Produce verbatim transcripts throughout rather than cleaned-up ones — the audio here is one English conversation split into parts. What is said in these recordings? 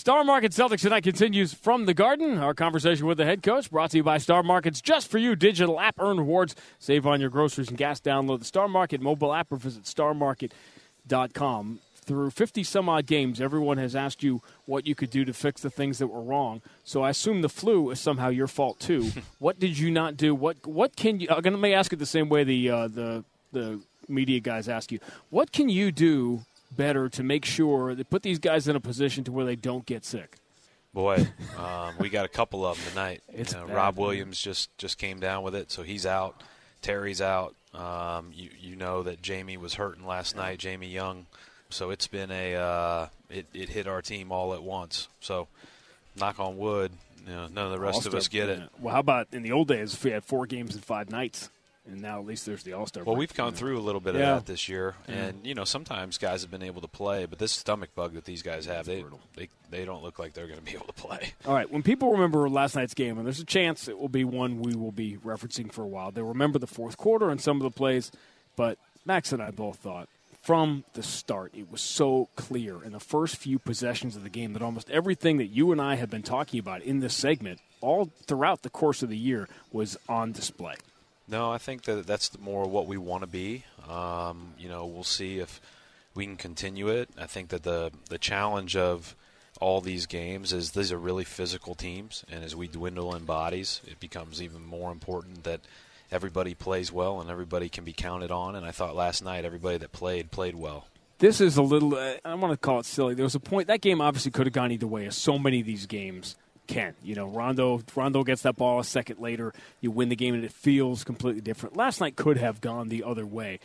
Star Market Celtics tonight continues from the Garden. Our conversation with the head coach brought to you by Star Market's Just For You digital app. Earn rewards. Save on your groceries and gas. Download the Star Market mobile app or visit star market dot com. Through fifty some odd games, everyone has asked you what you could do to fix the things that were wrong. So I assume the flu is somehow your fault too. What did you not do? What what can you? I'm going to ask it the same way the uh, the the media guys ask you. What can you do better to make sure that put these guys in a position to where they don't get sick? Boy, um, we got a couple of them tonight. It's you know, bad, Rob man. Williams just, just came down with it, so he's out. Terry's out. Um, you you know that Jamie was hurting last night, Jamie Young. So it's been a uh, it, it hit our team all at once. So knock on wood, you know, none of the rest All-Star, of us get it. yeah. Well, how about in the old days if we had four games in five nights? And now at least there's the All-Star Well, break. we've gone through a little bit of Yeah. that this year. Yeah. And, you know, sometimes guys have been able to play, but this stomach bug that these guys have, they, they, they don't look like they're going to be able to play. All right, when people remember last night's game, and there's a chance it will be one we will be referencing for a while, they'll remember the fourth quarter and some of the plays, but Max and I both thought from the start it was so clear in the first few possessions of the game that almost everything that you and I have been talking about in this segment all throughout the course of the year was on display. No, I think that that's more what we want to be. Um, you know, we'll see if we can continue it. I think that the the challenge of all these games is these are really physical teams, and as we dwindle in bodies, it becomes even more important that everybody plays well and everybody can be counted on. And I thought last night everybody that played, played well. This is a little, uh, I want to call it silly. There was a point, that game obviously could have gone either way, as so many of these games can. You know, Rondo Rondo gets that ball a second later, you win the game, and it feels completely different. Last night could have gone the other way.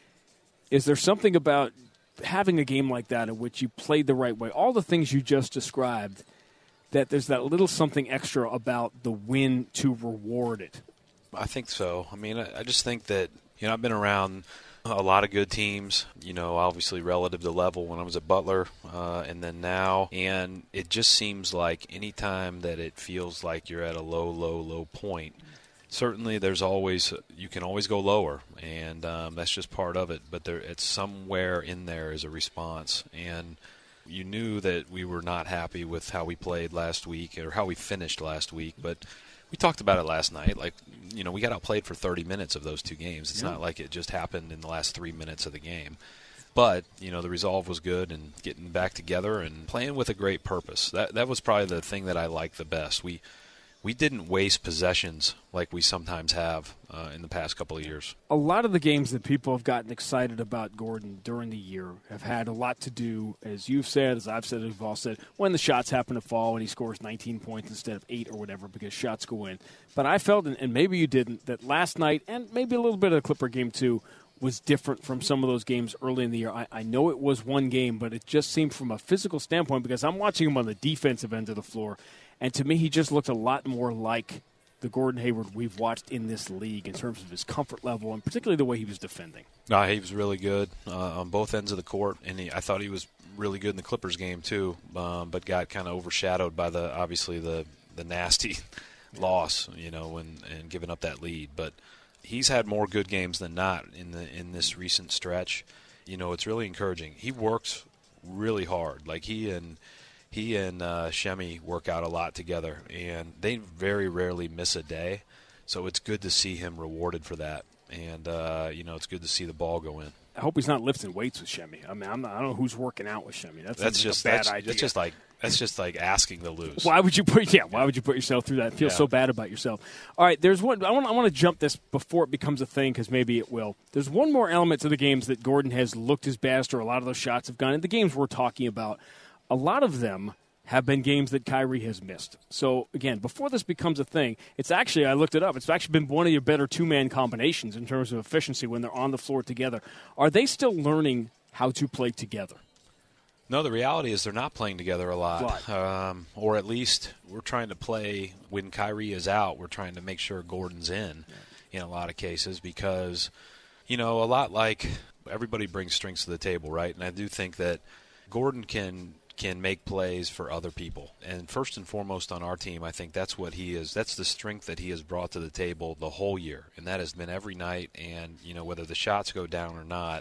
Is there something about having a game like that in which you played the right way, all the things you just described, that there's that little something extra about the win to reward it? I think so. I mean, I, I just think that, you know, I've been around a lot of good teams, you know, obviously relative to level when I was at Butler uh, and then now. And it just seems like any time that it feels like you're at a low, low, low point, certainly there's always, you can always go lower. And um, that's just part of it. But there, it's somewhere in there is a response. And you knew that we were not happy with how we played last week or how we finished last week. But we talked about it last night. Like, you know, we got outplayed for thirty minutes of those two games. It's yeah. not like it just happened in the last three minutes of the game. But, you know, the resolve was good and getting back together and playing with a great purpose. That that was probably the thing that I liked the best. We we didn't waste possessions like we sometimes have uh, in the past couple of years. A lot of the games that people have gotten excited about Gordon during the year have had a lot to do, as you've said, as I've said, as we've all said, when the shots happen to fall and he scores nineteen points instead of eight or whatever because shots go in. But I felt, and maybe you didn't, that last night and maybe a little bit of the Clipper game too was different from some of those games early in the year. I, I know it was one game, but it just seemed from a physical standpoint because I'm watching him on the defensive end of the floor, and to me he just looked a lot more like the Gordon Hayward we've watched in this league in terms of his comfort level and particularly the way he was defending. No, he was really good uh, on both ends of the court, and he, I thought he was really good in the Clippers game too, um, but got kind of overshadowed by the obviously the, the nasty loss, you know, and, and giving up that lead. But he's had more good games than not in the in this recent stretch. You know, it's really encouraging. He works really hard. Like he and he and uh, Shemi work out a lot together, and they very rarely miss a day. So it's good to see him rewarded for that, and uh, you know, it's good to see the ball go in. I hope he's not lifting weights with Shemi. I mean, I'm not, I don't know who's working out with Shemi. That's, That's just like a bad that's, idea. that's just like that's just like asking to lose. Why would you put? Yeah, why would you put yourself through that? Feel Yeah. so bad about yourself. All right, there's one. I want. I want to jump this before it becomes a thing because maybe it will. There's one more element to the games that Gordon has looked his best, or a lot of those shots have gone. And the games we're talking about, a lot of them have been games that Kyrie has missed. So, again, before this becomes a thing, it's actually, I looked it up, it's actually been one of your better two-man combinations in terms of efficiency when they're on the floor together. Are they still learning how to play together? No, the reality is they're not playing together a lot. Right. Um, or at least we're trying to play when Kyrie is out. We're trying to make sure Gordon's in yeah. in a lot of cases because, you know, a lot like everybody brings strengths to the table, right? And I do think that Gordon can – can make plays for other people. And first and foremost on our team, I think that's what he is. That's the strength that he has brought to the table the whole year. And that has been every night. And, you know, whether the shots go down or not,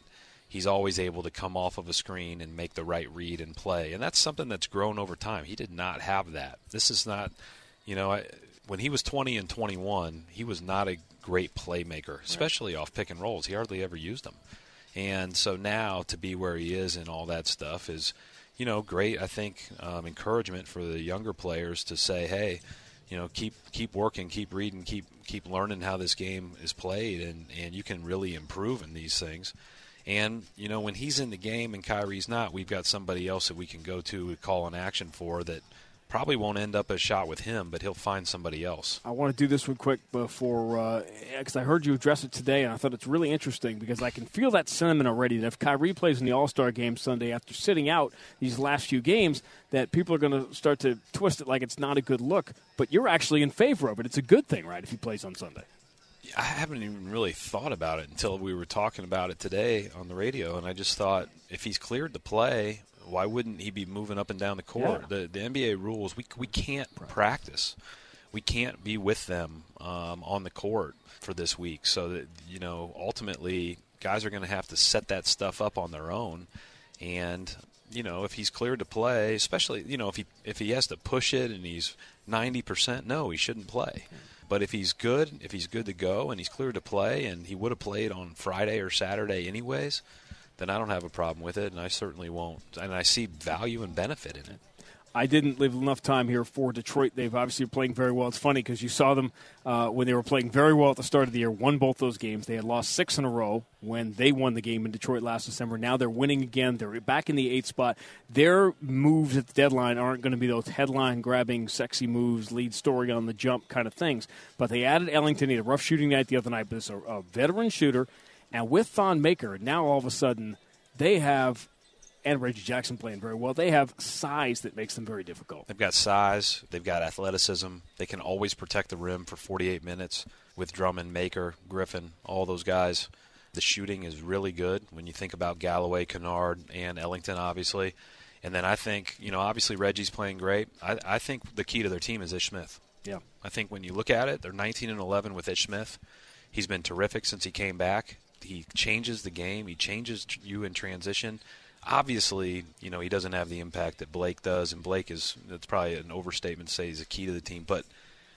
he's always able to come off of a screen and make the right read and play. And that's something that's grown over time. He did not have that. This is not, you know, I, when he was twenty and twenty-one, he was not a great playmaker, especially right. off pick and rolls. He hardly ever used them. And so now to be where he is and all that stuff is, you know, great, I think, um, encouragement for the younger players to say, hey, you know, keep keep working, keep reading, keep keep learning how this game is played, and, and you can really improve in these things. And, you know, when he's in the game and Kyrie's not, we've got somebody else that we can go to call an action for that probably won't end up a shot with him, but he'll find somebody else. I want to do this one quick before, because uh, I heard you address it today, and I thought it's really interesting because I can feel that sentiment already that if Kyrie plays in the All-Star game Sunday after sitting out these last few games, that people are going to start to twist it like it's not a good look. But you're actually in favor of it. It's a good thing, right, if he plays on Sunday? I haven't even really thought about it until we were talking about it today on the radio, and I just thought if he's cleared to play – why wouldn't he be moving up and down the court? Yeah. The the N B A rules, we we can't practice. We can't be with them um, on the court for this week. So that, you know, ultimately guys are going to have to set that stuff up on their own. And, you know, if he's cleared to play, especially, you know, if he if he has to push it and he's ninety percent, no, he shouldn't play. But if he's good, if he's good to go and he's cleared to play and he would have played on Friday or Saturday anyways, then I don't have a problem with it, and I certainly won't. And I see value and benefit in it. I didn't leave enough time here for Detroit. They've obviously been playing very well. It's funny because you saw them uh, when they were playing very well at the start of the year, won both those games. They had lost six in a row when they won the game in Detroit last December. Now they're winning again. They're back in the eighth spot. Their moves at the deadline aren't going to be those headline-grabbing, sexy moves, lead story on the jump kind of things. But they added Ellington. He had a rough shooting night the other night, but it's a, a veteran shooter. And with Thon Maker, now all of a sudden they have, and Reggie Jackson playing very well, they have size that makes them very difficult. They've got size. They've got athleticism. They can always protect the rim for forty-eight minutes with Drummond, Maker, Griffin, all those guys. The shooting is really good when you think about Galloway, Kennard, and Ellington, obviously. And then I think, you know, obviously Reggie's playing great. I, I think the key to their team is Ish Smith. Yeah. I think when you look at it, they're nineteen and eleven with Ish Smith. He's been terrific since he came back. He changes the game. He changes you in transition. Obviously, you know, he doesn't have the impact that Blake does, and Blake is, it's probably an overstatement to say he's a key to the team, but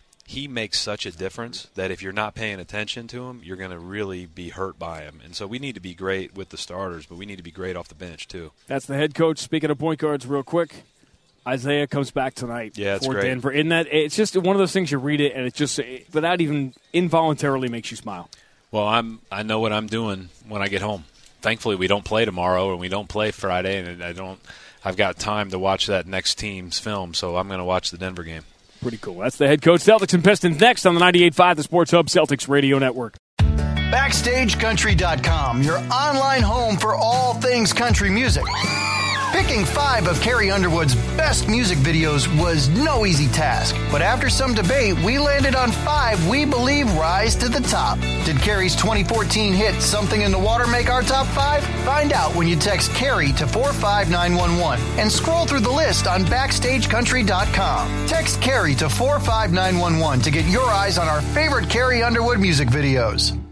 he makes such a difference that if you're not paying attention to him, you're going to really be hurt by him. And so we need to be great with the starters, but we need to be great off the bench too. That's the head coach. Speaking of point guards, real quick, Isaiah comes back tonight yeah, for great. Denver. Isn't that, it's just one of those things you read it, and it just, without even involuntarily makes you smile. Well, I'm I know what I'm doing when I get home. Thankfully, we don't play tomorrow, and we don't play Friday, and I don't. I've got time to watch that next team's film, so I'm going to watch the Denver game. Pretty cool. That's the head coach. Celtics and Pistons next on the ninety-eight point five, the Sports Hub Celtics Radio Network. Backstage Country dot com, your online home for all things country music. Picking five of Carrie Underwood's best music videos was no easy task, but after some debate, we landed on five we believe rise to the top. Did Carrie's twenty fourteen hit Something in the Water make our top five? Find out when you text Carrie to four five nine one one and scroll through the list on Backstage Country dot com. Text Carrie to four five nine one one to get your eyes on our favorite Carrie Underwood music videos.